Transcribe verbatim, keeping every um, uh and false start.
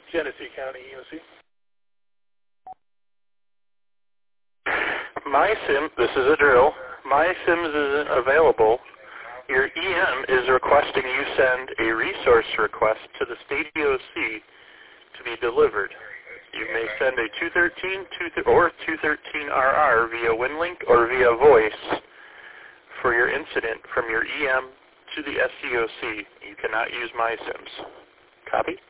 Genesee County E O C. MySim, this is a drill. MySims isn't available. Your E M is requesting you send a resource request to the state E O C to be delivered. You may send a two thirteen or two thirteen R R via WinLink or via voice for your incident from your E M to the S C O C. You cannot use MySims. Copy?